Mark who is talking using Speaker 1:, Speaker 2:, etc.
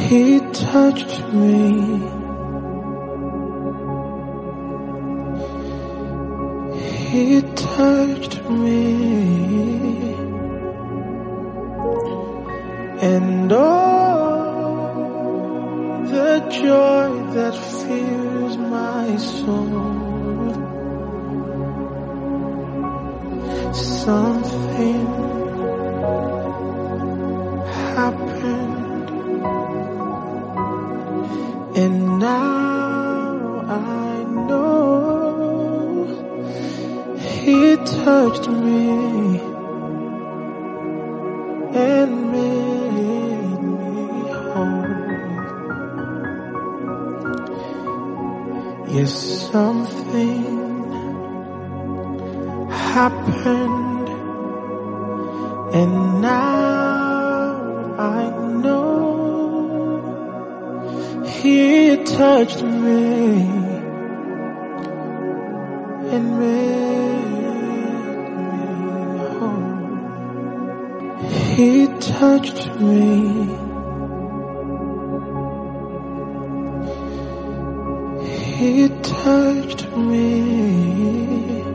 Speaker 1: He touched me. He touched me. And all the joy that fills my soul, something happened, and now I know He touched me and made me whole. Yes, something happened, and now I know He touched me and made me whole. He touched me. He touched me.